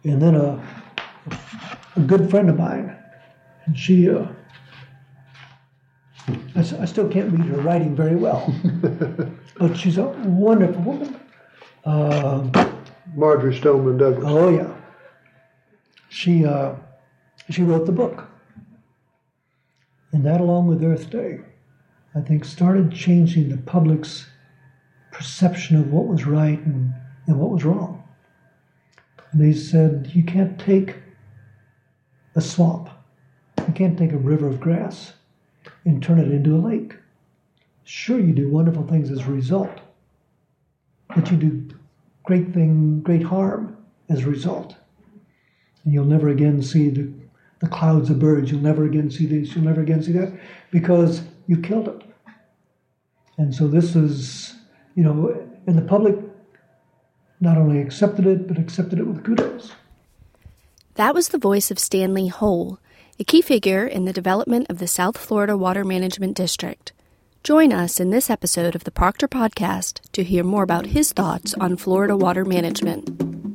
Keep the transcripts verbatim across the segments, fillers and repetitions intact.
And then a, a good friend of mine, and she, uh, I, s- I still can't read her writing very well, but she's a wonderful woman. Uh, Marjorie Stoneman Douglas. oh yeah, she uh, she wrote the book, and that, along with Earth Day, I think started changing the public's perception of what was right and, and what was wrong. And they said, you can't take a swamp, you can't take a river of grass and turn it into a lake. Sure, you do wonderful things as a result, but you do great thing, great harm as a result. And you'll never again see the, the clouds of birds, you'll never again see this, you'll never again see that, because you killed it. And so this is, you know, and the public not only accepted it, but accepted it with kudos. That was the voice of Stanley Hole, a key figure in the development of the South Florida Water Management District. Join us in this episode of the Proctor Podcast to hear more about his thoughts on Florida water management.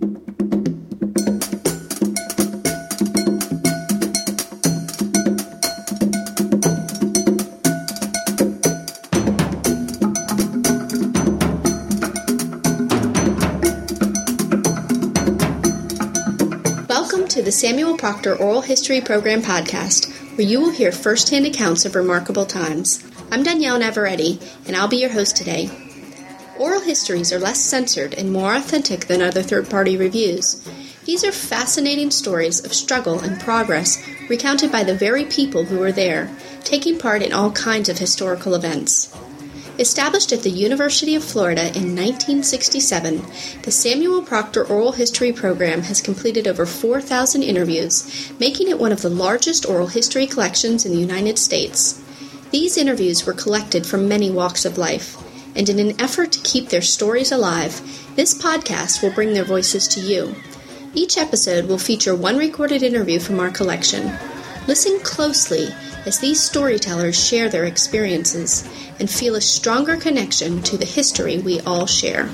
To the Samuel Proctor Oral History Program podcast, where you will hear first-hand accounts of remarkable times. I'm Danielle Navarrete, and I'll be your host today. Oral histories are less censored and more authentic than other third-party reviews. These are fascinating stories of struggle and progress recounted by the very people who were there, taking part in all kinds of historical events. Established at the University of Florida in nineteen sixty-seven, the Samuel Proctor Oral History Program has completed over four thousand interviews, making it one of the largest oral history collections in the United States. These interviews were collected from many walks of life, and in an effort to keep their stories alive, this podcast will bring their voices to you. Each episode will feature one recorded interview from our collection. Listen closely as these storytellers share their experiences and feel a stronger connection to the history we all share.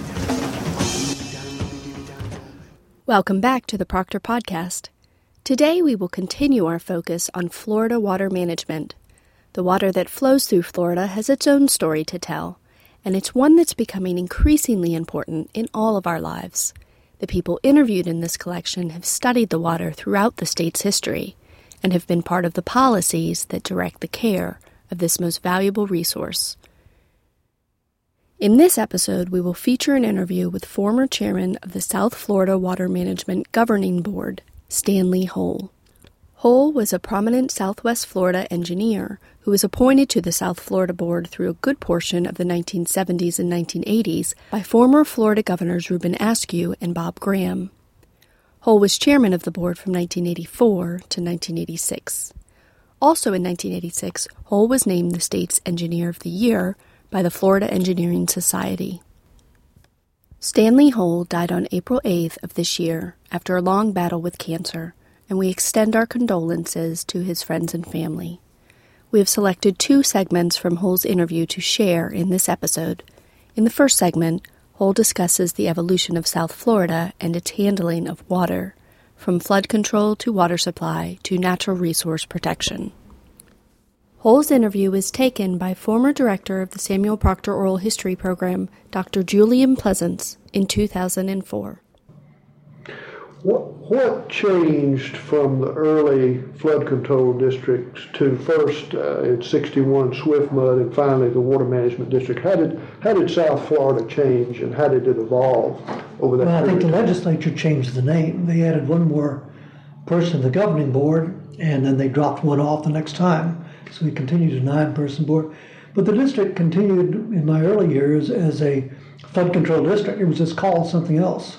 Welcome back to the Proctor Podcast. Today we will continue our focus on Florida water management. The water that flows through Florida has its own story to tell, and it's one that's becoming increasingly important in all of our lives. The people interviewed in this collection have studied the water throughout the state's history and have been part of the policies that direct the care of this most valuable resource. In this episode, we will feature an interview with former chairman of the South Florida Water Management Governing Board, Stanley Hole. Hole was a prominent Southwest Florida engineer who was appointed to the South Florida Board through a good portion of the nineteen seventies and nineteen eighties by former Florida Governors Reuben Askew and Bob Graham. Hole was chairman of the board from nineteen eighty-four to nineteen eighty-six. Also in nineteen eighty-six, Hole was named the state's Engineer of the Year by the Florida Engineering Society. Stanley Hole died on April eighth of this year after a long battle with cancer, and we extend our condolences to his friends and family. We have selected two segments from Hole's interview to share in this episode. In the first segment, Hole discusses the evolution of South Florida and its handling of water, from flood control to water supply to natural resource protection. Hole's interview is taken by former director of the Samuel Proctor Oral History Program, Doctor Julian Pleasance, in two thousand four. What, what changed from the early flood control districts to first uh, in sixty-one Swift Mud and finally the Water Management District? How did how did South Florida change and how did it evolve over that Well, I period? think the legislature changed the name. They added one more person to the governing board, and then they dropped one off the next time. So we continued a nine-person board. But the district continued in my early years as a flood control district. It was just called something else.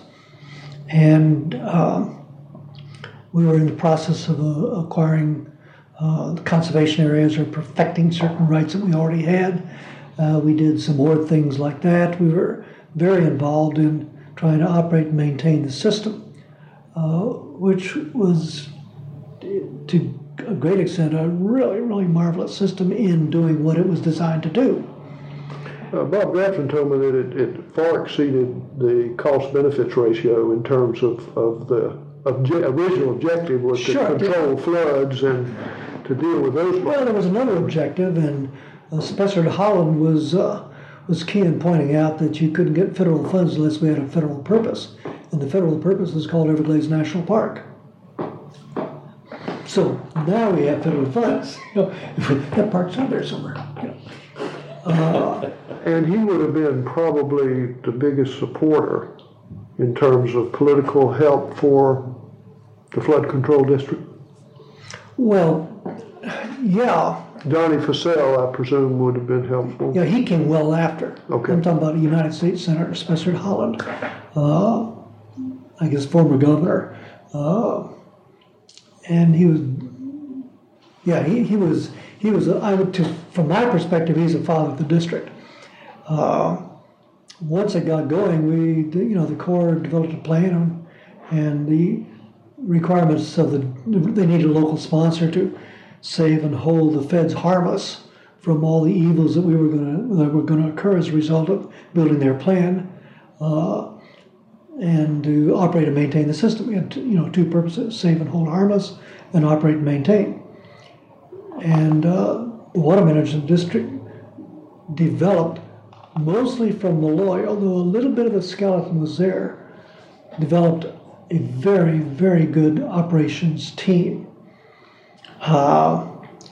And um, we were in the process of uh, acquiring uh, conservation areas or perfecting certain rights that we already had. Uh, we did some more things like that. We were very involved in trying to operate and maintain the system, uh, which was, to a great extent, a really, really marvelous system in doing what it was designed to do. Uh, Bob Grafton told me that it, it far exceeded the cost-benefits ratio in terms of, of the obje- original objective was to Sure. control floods and to deal with those Well, problems. there was another objective, and uh, Spencer Holland was uh, was key in pointing out that you couldn't get federal funds unless we had a federal purpose, and the federal purpose was called Everglades National Park. So now we have federal funds. You know, that park's out there somewhere. You know. Uh, And he would have been probably the biggest supporter in terms of political help for the flood control district. well, yeah, Donnie Fussell, I presume, would have been helpful. yeah, he came well after. Okay. I'm talking about United States Senator Spencer Holland, uh, I guess former governor, uh, and he was, yeah, he, he was he was a, I would to from my perspective, he's the father of the district. Uh, once it got going, we you know the Corps developed a plan, and the requirements of the they needed a local sponsor to save and hold the feds harmless from all the evils that we were going to that were going to occur as a result of building their plan, uh, and to operate and maintain the system. We had you know two purposes: save and hold harmless, and operate and maintain. And uh, the Water Management District developed mostly from Malloy, although a little bit of a skeleton was there. Developed a very very good operations team. Uh,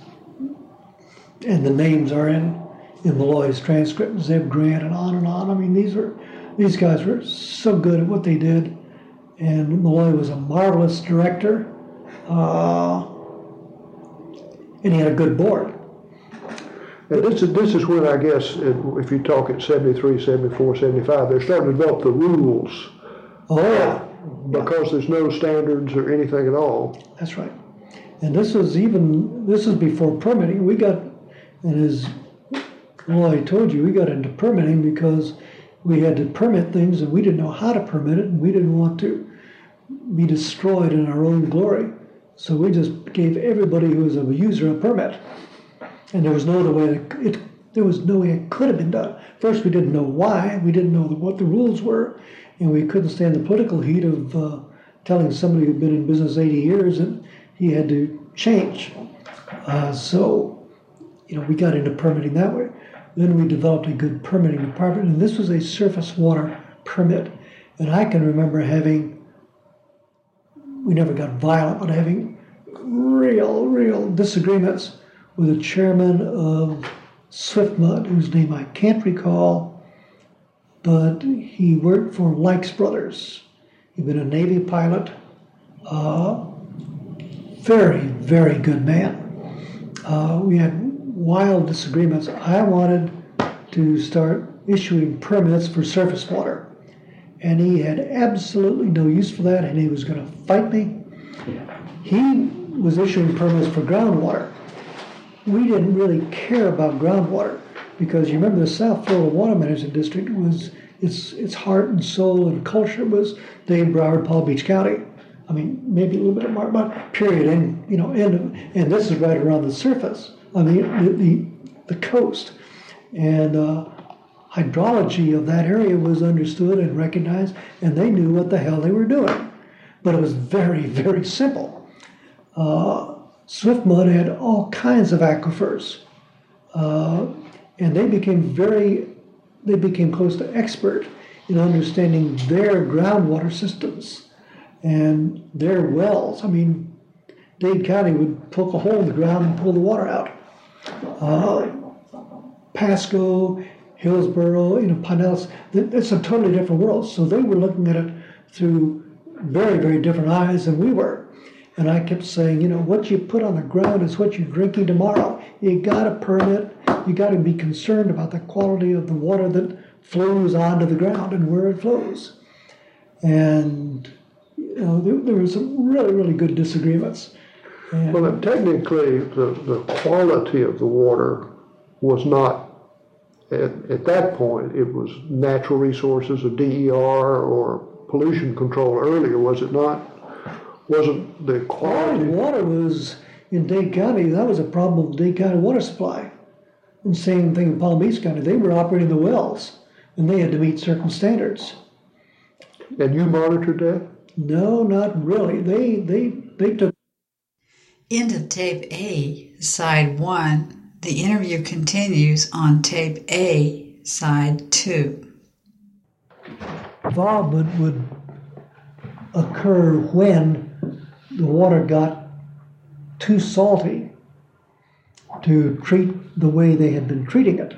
and the names are in, in Malloy's transcript, Zeb Grant and on and on. I mean, these were these guys were so good at what they did, and Malloy was a marvelous director, uh, and he had a good board. And this is, this is when, I guess, it, if you talk at seventy-three, seventy-four, seventy-five, they're starting to develop the rules Oh yeah, because there's no standards or anything at all. that's right. And this was even this is before permitting. We got, and as Malloy told you, we got into permitting because we had to permit things and we didn't know how to permit it, and we didn't want to be destroyed in our own glory. So we just gave everybody who was a user a permit, and there was no other way. That it there was no way it could have been done. First, we didn't know why. We didn't know what the rules were, and we couldn't stand the political heat of uh, telling somebody who'd been in business eighty years that he had to change. Uh, so, you know, we got into permitting that way. Then we developed a good permitting department, and this was a surface water permit. And I can remember having, we never got violent, but having real, real disagreements with the chairman of Swiftmud, whose name I can't recall, but he worked for Likes Brothers. He'd been a Navy pilot. Uh, very, very good man. Uh, we had wild disagreements. I wanted to start issuing permits for surface water, and he had absolutely no use for that, and he was going to fight me. He was issuing permits for groundwater. We didn't really care about groundwater because you remember the South Florida Water Management District was its its heart and soul and culture was Dade, Broward, Palm Beach County. I mean, maybe a little bit of Mar, but period, and you know, end of, and this is right around the surface, I mean, the the, the coast, and uh, hydrology of that area was understood and recognized, and they knew what the hell they were doing, but it was very, very simple. Uh, Swiftmud had all kinds of aquifers, uh, and they became very, they became close to expert in understanding their groundwater systems and their wells. I mean, Dade County would poke a hole in the ground and pull the water out. Uh, Pasco, Hillsborough, you know, Pinellas, it's a totally different world. So they were looking at it through very, very different eyes than we were. And I kept saying, you know, what you put on the ground is what you're drinking tomorrow. You got a permit. You got to be concerned about the quality of the water that flows onto the ground and where it flows. And you know, there, there were some really, really good disagreements. And Well, technically, the, the quality of the water was not, at, at that point, it was natural resources, or D E R, or pollution control earlier, was it not? Wasn't the quality quality? water was, in Dade County, that was a problem with Dade County water supply. And same thing in Palm Beach County. They were operating the wells, and they had to meet certain standards. And you monitored that? No, not really. They they they took. End of tape A, side one. The interview continues on tape A, side two. Involvement would occur when the water got too salty to treat the way they had been treating it.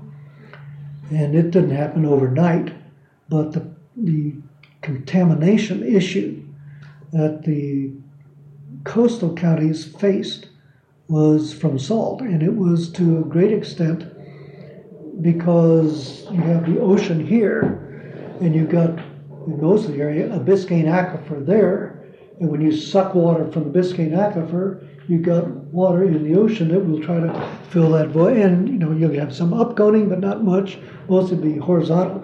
And it didn't happen overnight, but the, the contamination issue that the coastal counties faced was from salt, and it was to a great extent because you have the ocean here, and you've got, in most of the area, a Biscayne aquifer there, and when you suck water from the Biscayne aquifer, you've got water in the ocean that will try to fill that void, and you know, you'll have some upcoating, but not much, most of it be horizontal.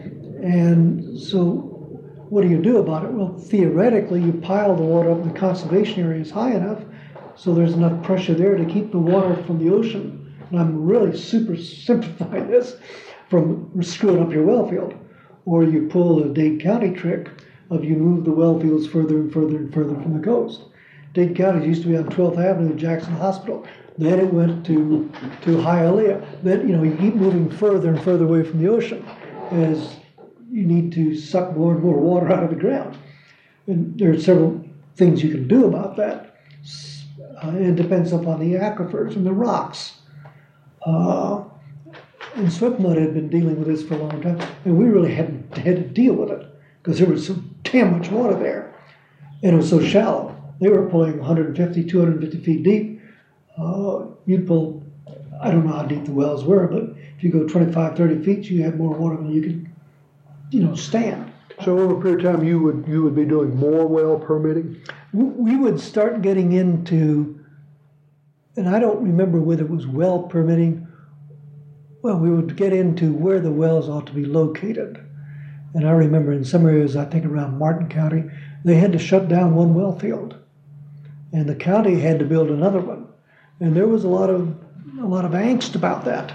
And so what do you do about it? Well, theoretically, you pile the water up in the conservation areas high enough so there's enough pressure there to keep the water from the ocean. And I'm really super simplifying this from screwing up your well field. Or you pull a Dade County trick of you move the well fields further and further and further from the coast. Dade County used to be on twelfth Avenue, Jackson Hospital. Then it went to, to Hialeah. Then, you know, you keep moving further and further away from the ocean as you need to suck more and more water out of the ground. And there are several things you can do about that. Uh, it depends upon the aquifers and the rocks. Uh, and Swiftmud had been dealing with this for a long time, and we really hadn't had to deal with it because there was so damn much water there, and it was so shallow. They were pulling one hundred fifty, two hundred fifty feet deep. Uh, you'd pull, I don't know how deep the wells were, but if you go twenty-five, thirty feet, you had more water than you could, you know, stand. So over a period of time, you would you would be doing more well permitting? We would start getting into, and I don't remember whether it was well permitting. Well, we would get into where the wells ought to be located. And I remember in some areas, I think around Martin County, they had to shut down one well field. And the county had to build another one. And there was a lot of a lot of angst about that.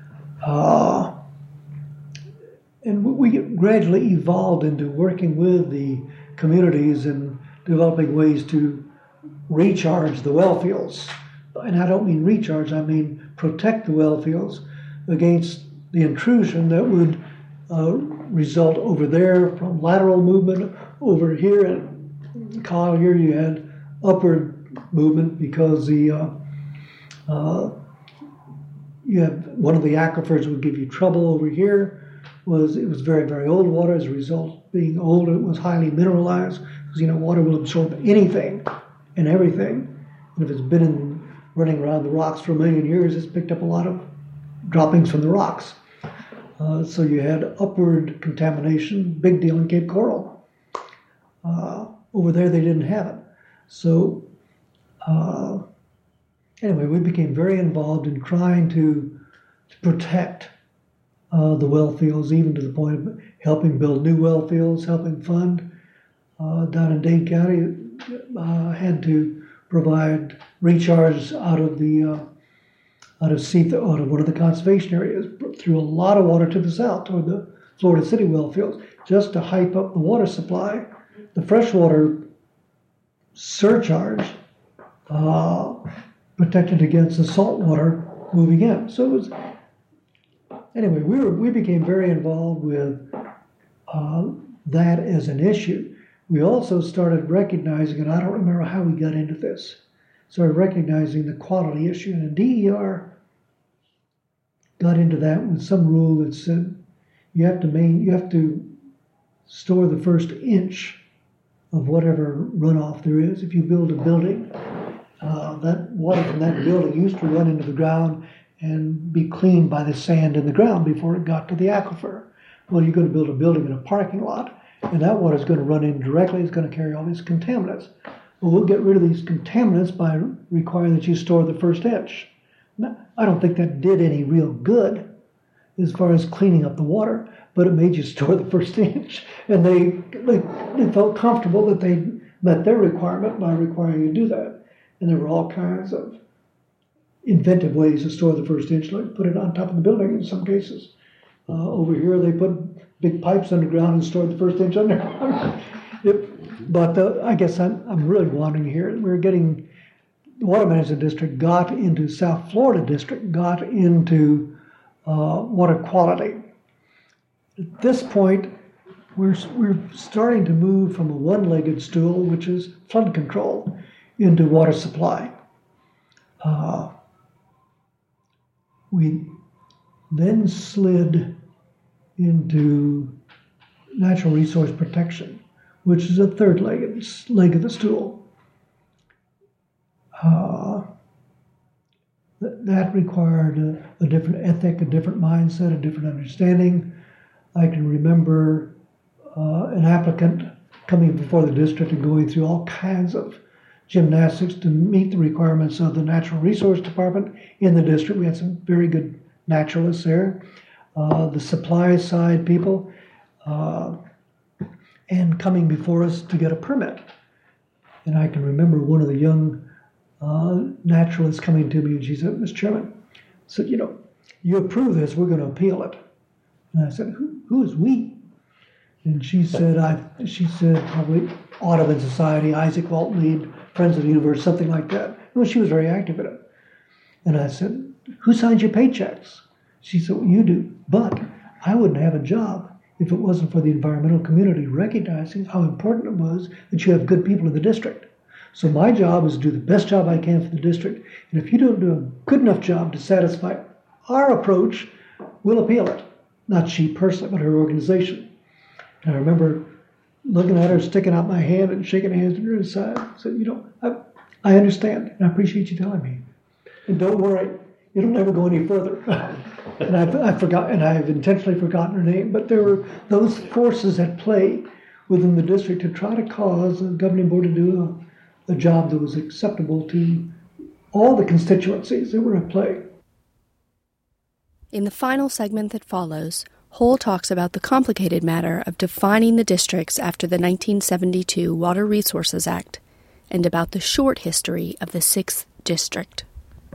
Uh, and we gradually evolved into working with the communities and developing ways to recharge the well fields. And I don't mean recharge, I mean protect the well fields against the intrusion that would uh, result over there from lateral movement. Over here at Collier, you had upward movement because the uh, uh, you have one of the aquifers would give you trouble over here. Was it was very, very old water. As a result, being old, it was highly mineralized because, you know, water will absorb anything and everything. And if it's been in, running around the rocks for a million years, it's picked up a lot of droppings from the rocks. Uh, so you had upward contamination, big deal in Cape Coral. Uh, over there, they didn't have it. So uh, anyway, we became very involved in trying to, to protect Uh, the well fields, even to the point of helping build new well fields, helping fund. Uh, down in Dade County, uh, had to provide recharge out of the uh, out of Seath, out of one of the conservation areas, threw a lot of water to the south toward the Florida City well fields, just to hype up the water supply. The freshwater surcharge uh, protected against the salt water moving in. So it was. Anyway, we were we became very involved with uh, that as an issue. We also started recognizing, and I don't remember how we got into this, started recognizing the quality issue. And D E R got into that with some rule that said you have to main, you have to store the first inch of whatever runoff there is. If you build a building, uh, that water from that building used to run into the ground and be cleaned by the sand in the ground before it got to the aquifer. Well, you're going to build a building in a parking lot, and that water is going to run in directly. It's going to carry all these contaminants. Well, we'll get rid of these contaminants by requiring that you store the first inch. Now, I don't think that did any real good as far as cleaning up the water, but it made you store the first inch. And they, they, they felt comfortable that they met their requirement by requiring you to do that. And there were all kinds of inventive ways to store the first inch, like put it on top of the building in some cases. Uh, over here, they put big pipes underground and stored the first inch underground. Yep. But uh, I guess I'm, I'm really wandering here. We're getting, the Water Management District got into, South Florida District got into uh, water quality. At this point, we're, we're starting to move from a one-legged stool, which is flood control, into water supply. Uh, we then slid into natural resource protection, which is a third-legged leg of the stool. Uh, th- that required a, a different ethic, a different mindset, a different understanding. I can remember uh, an applicant coming before the district and going through all kinds of gymnastics to meet the requirements of the Natural Resource Department in the district. We had some very good naturalists there. Uh, the supply side people, uh, and coming before us to get a permit. And I can remember one of the young uh, naturalists coming to me and she said, Mister Chairman, said, you know, you approve this, we're going to appeal it. And I said, who, who is we? And she said, I. She said, probably Audubon Society, Isaac Walton Reed, Friends of the Universe, something like that. Well, she was very active in it. And I said, who signs your paychecks? She said, well, you do. But I wouldn't have a job if it wasn't for the environmental community recognizing how important it was that you have good people in the district. So my job is to do the best job I can for the district. And if you don't do a good enough job to satisfy our approach, we'll appeal it. Not she personally, but her organization. And I remember looking at her, sticking out my hand and shaking hands on her side. I said, you know, I, I understand, and I appreciate you telling me. And don't worry, it'll never go any further. And I've, I've forgotten, and I've intentionally forgotten her name, but there were those forces at play within the district to try to cause the governing board to do a, a job that was acceptable to all the constituencies that were at play. In the final segment that follows, Hull talks about the complicated matter of defining the districts after the nineteen seventy-two Water Resources Act, and about the short history of the sixth District.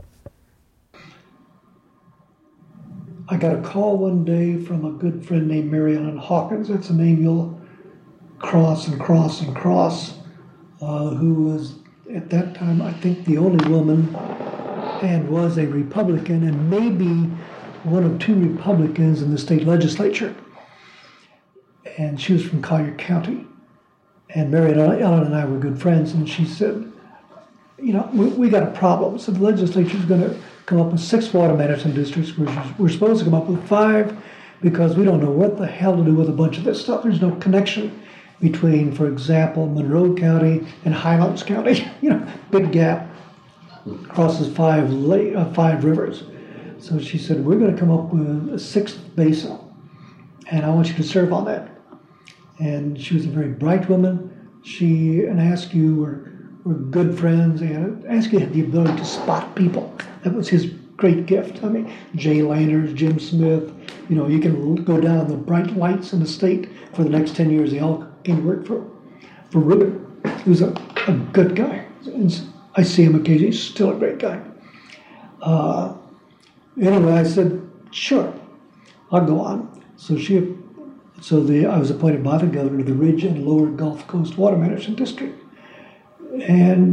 I got a call one day from a good friend named Mary Ellen Hawkins. That's a name you'll cross and cross and cross, uh, who was at that time, I think, the only woman and was a Republican and maybe one of two Republicans in the state legislature. And she was from Collier County. And Mary Ellen and I were good friends, and she said, you know, we, we got a problem. So the legislature is going to come up with six water management districts. We're, we're supposed to come up with five because we don't know what the hell to do with a bunch of this stuff. There's no connection between, for example, Monroe County and Highlands County. You know, big gap, crosses five lake, uh, five rivers. So she said, we're going to come up with a sixth basin, and I want you to serve on that. And she was a very bright woman. She and Askew were, were good friends, and Askew had the ability to spot people. That was his great gift. I mean, Jay Landers, Jim Smith, you know, you can go down the bright lights in the state for the next ten years. They all came to work for, for Reuben. He was a, a good guy. And I see him occasionally. He's still a great guy. Uh, Anyway, I said, sure, I'll go on. So she, so the I was appointed by the governor to the Ridge and Lower Gulf Coast Water Management District. And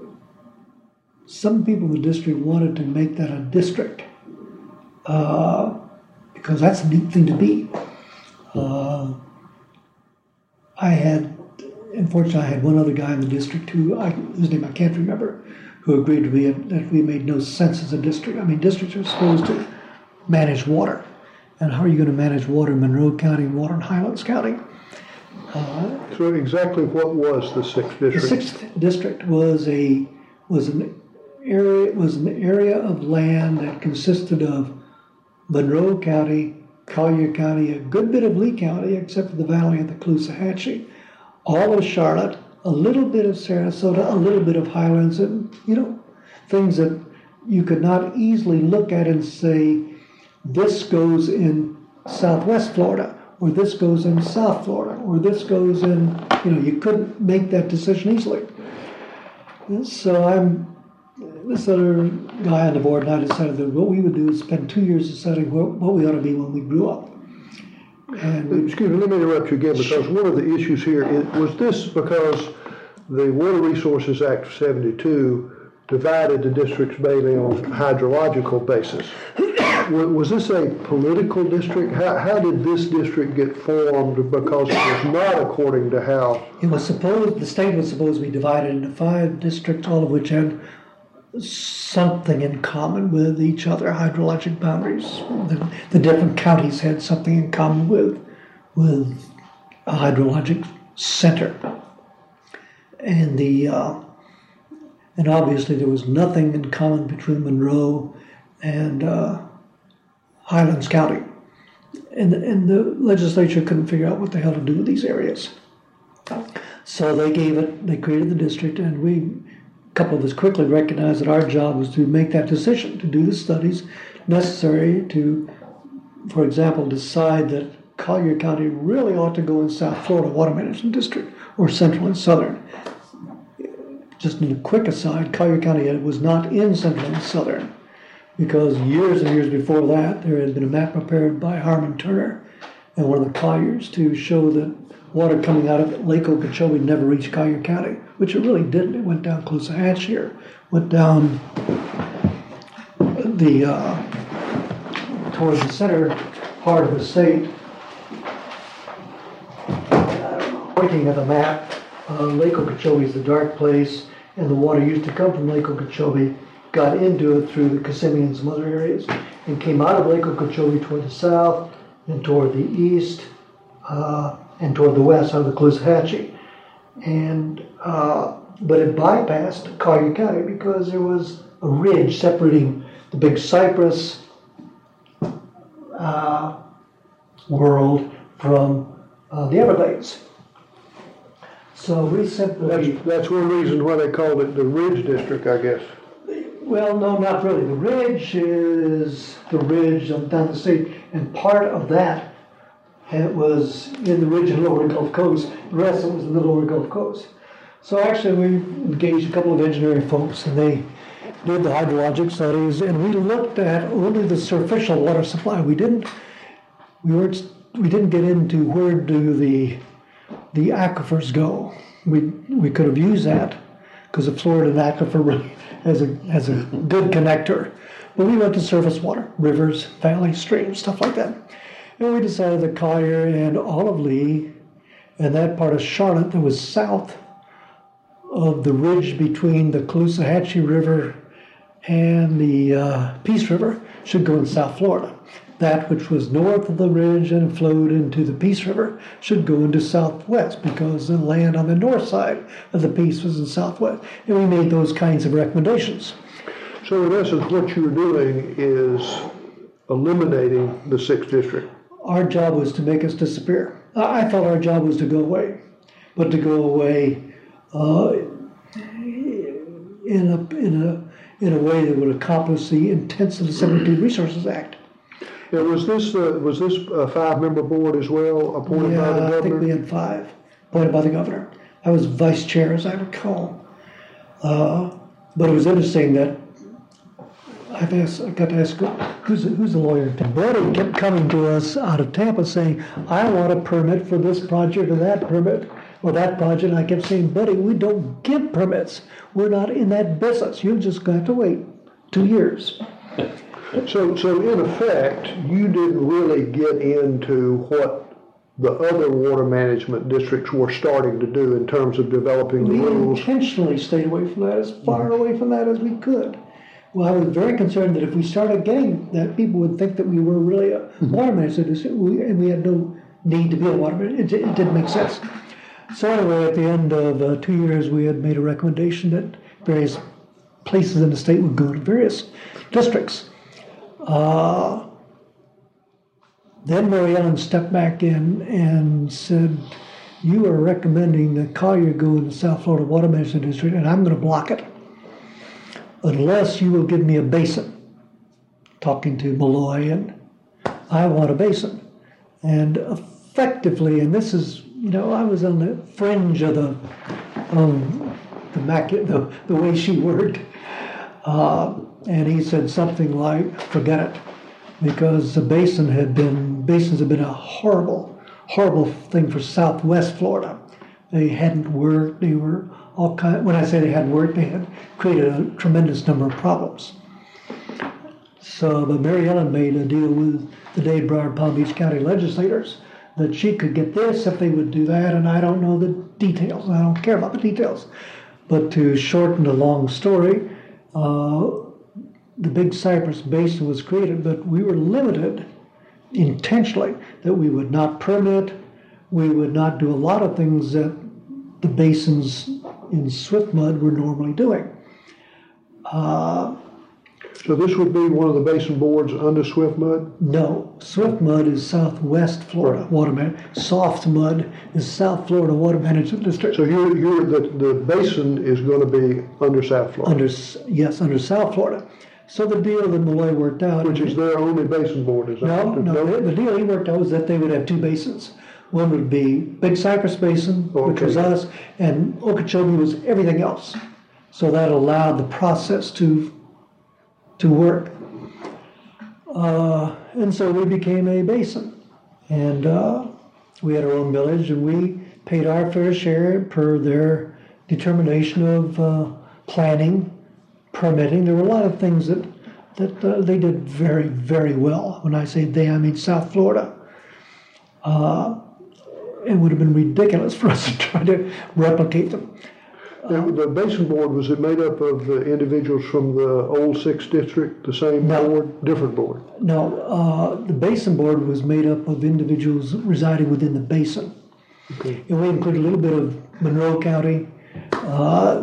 some people in the district wanted to make that a district uh, because that's a neat thing to be. Uh, I had, unfortunately, I had one other guy in the district who, I, whose name I can't remember, who agreed to be a, that we made no sense as a district. I mean, districts are supposed to manage water. And how are you going to manage water in Monroe County and water in Highlands County? Uh, so exactly what was the sixth district? The sixth district was a was an area was an area of land that consisted of Monroe County, Collier County, a good bit of Lee County, except for the valley of the Caloosahatchee, all of Charlotte, a little bit of Sarasota, a little bit of Highlands, and, you know, things that you could not easily look at and say, this goes in Southwest Florida, or this goes in South Florida, or this goes in, you know, you couldn't make that decision easily. And so I'm, this other guy on the board and I decided that what we would do is spend two years deciding what, what we ought to be when we grew up. And Excuse me, let me interrupt you again, because one of the issues here, is, was this because the Water Resources Act of seventy-two divided the districts mainly on hydrological basis? Was, was this a political district? How, how did this district get formed, because it was not according to how? it was supposed, the state was supposed to be divided into five districts, all of which had something in common with each other, hydrologic boundaries. The, the different counties had something in common with, with a hydrologic center. And the uh, and obviously there was nothing in common between Monroe and uh, Highlands County. And, and the legislature couldn't figure out what the hell to do with these areas. So they gave it, they created the district, and we, a couple of us quickly recognized that our job was to make that decision, to do the studies necessary to, for example, decide that Collier County really ought to go in South Florida Water Management District, or Central and Southern. Just in a quick aside, Collier County was not in Central and Southern, because years and years before that, there had been a map prepared by Harmon Turner and one of the Colliers to show that water coming out of Lake Okeechobee never reached Collier County, which it really didn't. It went down Caloosahatchee, went down the uh, towards the center part of the state. Looking at the map, uh, Lake Okeechobee is the dark place, and the water used to come from Lake Okeechobee, got into it through the Kissimmee and some other areas, and came out of Lake Okeechobee toward the south, and toward the east, uh, and toward the west out of the Caloosahatchee. And uh, but it bypassed Collier County because there was a ridge separating the Big Cypress uh, world from uh, the Everglades. So we simply... That's, that's one reason why they called it the Ridge District, I guess. Well, no, not really. The ridge is the ridge on down the state, and part of that it was in the ridge of the lower Gulf Coast. The rest of it was in the lower Gulf Coast. So actually we engaged a couple of engineering folks, and they did the hydrologic studies, and we looked at only the superficial water supply. We didn't, we weren't, we didn't get into where do the the aquifers go. We we could have used that because the Floridan aquifer really has a has a good connector. But we went to surface water, rivers, valleys, streams, stuff like that. And we decided that Collier and Olive Lee and that part of Charlotte that was south of the ridge between the Caloosahatchee River and the uh, Peace River should go in South Florida. That which was north of the ridge and flowed into the Peace River should go into southwest, because the land on the north side of the Peace was in southwest. And we made those kinds of recommendations. So in essence, what you were doing is eliminating the sixth district. Our job was to make us disappear. I thought our job was to go away, but to go away uh, in a in a in a way that would accomplish the intents of the seventeen Resources Act. Now, was this uh, was this a five-member board as well, appointed yeah, by the governor? I think we had five, appointed by the governor. I was vice chair, as I recall. Uh, but it was interesting that I've asked, I got to ask, who's who's the lawyer? Buddy kept coming to us out of Tampa saying, "I want a permit for this project or that permit or that project." And I kept saying, "Buddy, we don't give permits. We're not in that business. You're just going to have to wait two years." So, so in effect, you didn't really get into what the other water management districts were starting to do in terms of developing the We rules. intentionally stayed away from that, as far away from that as we could. Well, I was very concerned that if we started getting that, people would think that we were really a water management district, we- and we had no need to be a water management. It, it didn't make sense. So anyway, at the end of uh, two years, we had made a recommendation that various places in the state would go to various districts. Uh, then Mary Ellen stepped back in and said, "You are recommending that Collier go in the South Florida Water Management District, and I'm going to block it unless you will give me a basin." Talking to Malloy, and I want a basin. And effectively, and this is, you know, I was on the fringe of the, um, the, macu- the, the way she worked. Uh, and he said something like, "Forget it," because the basin had been basins have been a horrible, horrible thing for Southwest Florida. They hadn't worked. They were all kind. When I say they hadn't worked, they had created a tremendous number of problems. So, but Mary Ellen made a deal with the Dade, Broward, Palm Beach County legislators that she could get this if they would do that, and I don't know the details. I don't care about the details. But to shorten the long story, uh, the Big Cypress Basin was created, but we were limited intentionally that we would not permit, we would not do a lot of things that the basins in Swiftmud were normally doing. Uh, So this would be one of the basin boards under Swiftmud? No, Swiftmud is Southwest Florida Water Management. Soft Mud is South Florida Water Management District. So you're, you're, the, the basin is going to be under South Florida? Under, yes, under South Florida. So the deal that Malloy worked out... Which is their only basin board, is that? No, no, the deal he worked out was that they would have two basins. One would be Big Cypress Basin, Okay. which was us, and Okeechobee was everything else. So that allowed the process to to work. Uh, and so we became a basin. And uh, we had our own millage, and we paid our fair share per their determination of uh, planning, permitting. There were a lot of things that, that uh, they did very, very well. When I say they, I mean South Florida. Uh, it would have been ridiculous for us to try to replicate them. Now, the basin board, was it made up of the individuals from the old sixth district, the same No. board, different board? No, uh, the basin board was made up of individuals residing within the basin. Okay. And we included a little bit of Monroe County, uh,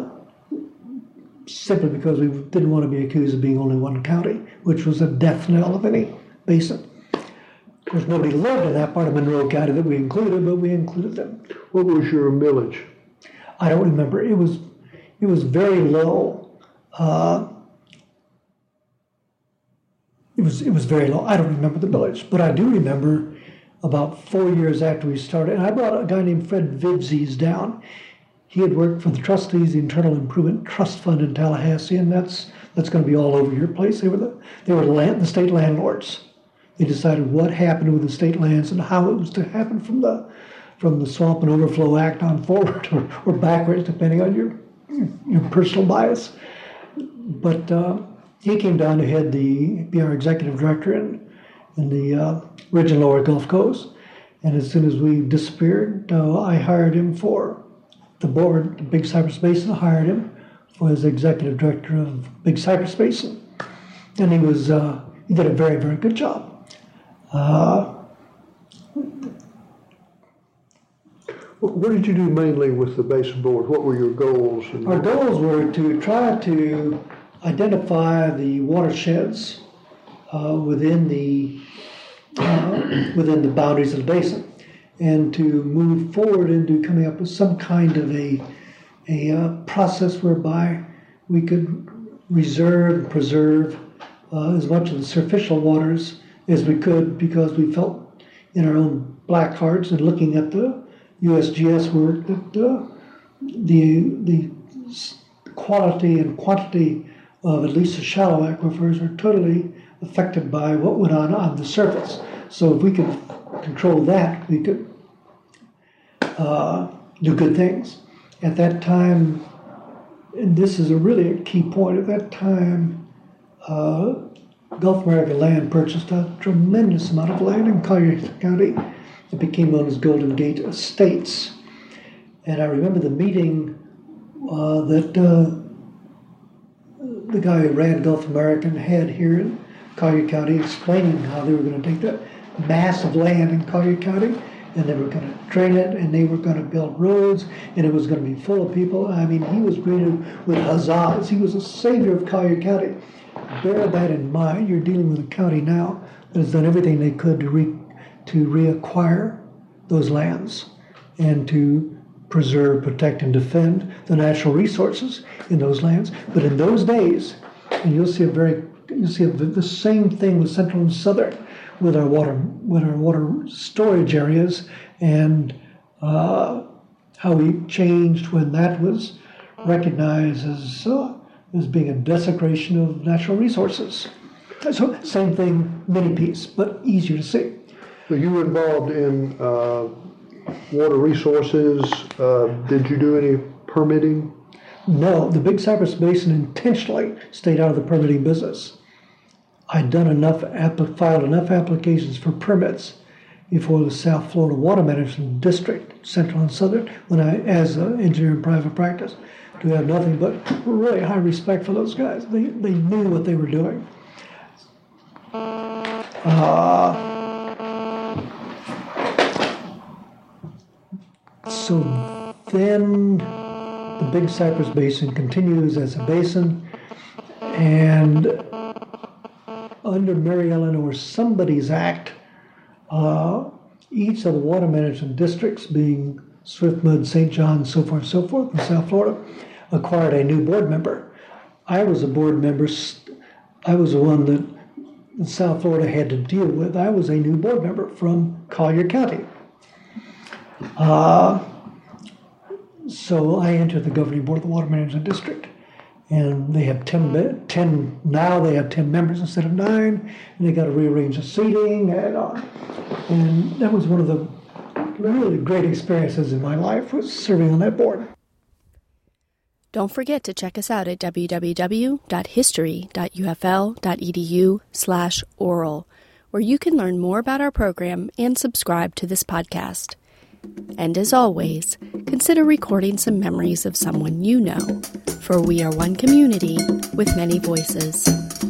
simply because we didn't want to be accused of being only one county, which was a death knell of any basin. Of course, nobody lived in that part of Monroe County that we included, but we included them. What was your millage? I don't remember. It was it was very low. Uh, it was it was very low. I don't remember the village, but I do remember about four years after we started. And I brought a guy named Fred Vivzies down. He had worked for the trustees, the Internal Improvement Trust Fund in Tallahassee, and that's that's going to be all over your place. They were the they were the, land, the state landlords. They decided what happened with the state lands and how it was to happen from the from the Swamp and Overflow Act on forward or, or backwards, depending on your your personal bias. But uh, he came down to head the be our executive director in in the uh, Ridge and Lower Gulf Coast. And as soon as we disappeared, uh, I hired him for the board. The Big Cypress Basin hired him for his executive director of Big Cypress Basin, and he was uh, he did a very very good job. Uh, What did you do mainly with the basin board? What were your goals? And Our goals were to try to identify the watersheds uh, within the uh, within the boundaries of the basin, and to move forward into coming up with some kind of a a uh, process whereby we could reserve and preserve uh, as much of the superficial waters as we could, because we felt in our own black hearts and looking at the U S G S work that uh, the the quality and quantity of at least the shallow aquifers are totally affected by what went on on the surface. So if we could control that, we could uh, do good things. At that time, and this is a really a key point, at that time, uh, Gulf American Land purchased a tremendous amount of land in Collier County. It became known as Golden Gate Estates. And I remember the meeting uh, that uh, the guy who ran Gulf American had here in Collier County, explaining how they were going to take that massive land in Collier County and they were going to drain it and they were going to build roads and it was going to be full of people. I mean, he was greeted with huzzas. He was a savior of Collier County. Bear that in mind. You're dealing with a county now that has done everything they could to re to reacquire those lands and to preserve, protect, and defend the natural resources in those lands. But in those days, and you'll see a very, you'll see a, the same thing with Central and Southern, with our water, with our water storage areas, and uh, how we changed when that was recognized as uh, as being a desecration of natural resources. So same thing, mini piece, but easier to see. So you were involved in uh, water resources. Uh, did you do any permitting? No, the Big Cypress Basin intentionally stayed out of the permitting business. I'd done enough, app- filed enough applications for permits before the South Florida Water Management District, Central and Southern, when I, as an engineer in private practice, to have nothing but really high respect for those guys. They, they knew what they were doing. Uh, so then the Big Cypress Basin continues as a basin, and under Mary Eleanor Somebody's Act, uh, each of the water management districts, being Swiftmud, Saint John, so forth and so forth in South Florida, acquired a new board member. I was a board member. I was the one that South Florida had to deal with. I was a new board member from Collier County. Uh, so I entered the governing board of the Water Management District. And they have ten, ten, now they have ten members instead of nine, and they got to rearrange the seating, and, uh, and that was one of the really great experiences in my life, was serving on that board. Don't forget to check us out at www.history.ufl.edu slash oral, where you can learn more about our program and subscribe to this podcast. And as always, consider recording some memories of someone you know, for we are one community with many voices.